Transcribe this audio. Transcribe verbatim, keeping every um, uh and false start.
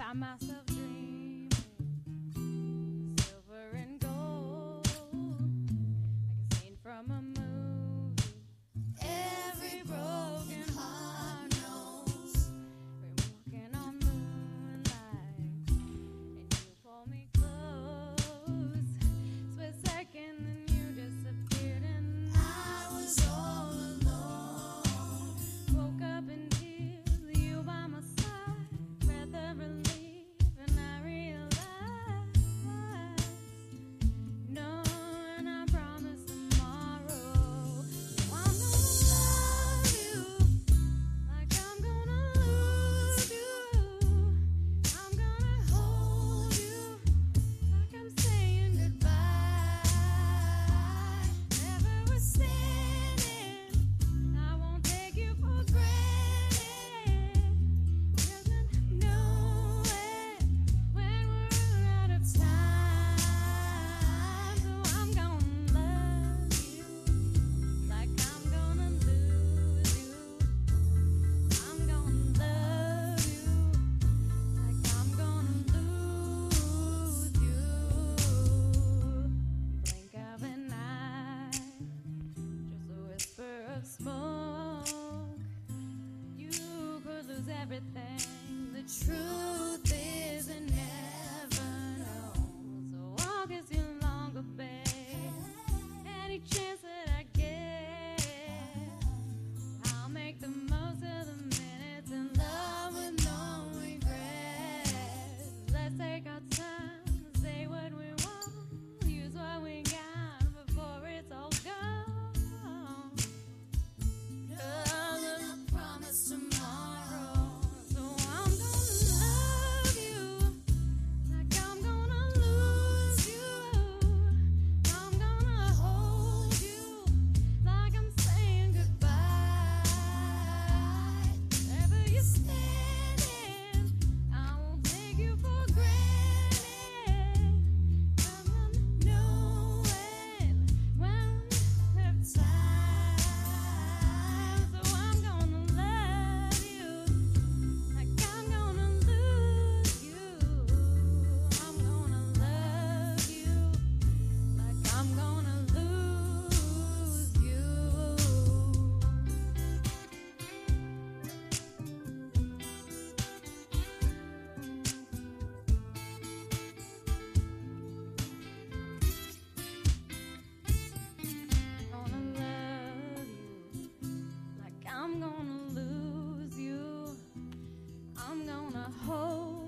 find myself dreaming silver and gold, like a scene from a movie. Every broken heart knows we're walking on moonlight, and you pull me close. Split second, then you disappeared, and I was all alone. Woke up in tears, you by my side, breath of relief, and I realized no, and I promise tomorrow I'm gonna love you like I'm gonna lose you. I'm gonna hold you like I'm saying goodbye. Wherever we're standing, I won't take you for granted. Doesn't know it when we're out of time. So I'm gonna love you like I'm gonna lose you. I'm gonna love you like I'm gonna lose you. Blink of an eye, just a whisper of smoke. You could lose everything. The truth is you never know. So I'll kiss you longer, babe. Any chance that I get, I'll make the most of the minutes in love with no regrets. Let's take our time, say what we want, use what we got before it's all gone. Cause I promise tomorrow, so I'm gonna love you like I'm gonna lose you. I'm gonna hold you like I'm saying goodbye. Wherever you're standing, I won't take you for granted. I'm gonna know it when we have time. So I'm gonna love you like I'm gonna lose you. I'm gonna love you like I'm gonna lose you. Gonna love you like I'm gonna lose you. I'm gonna hold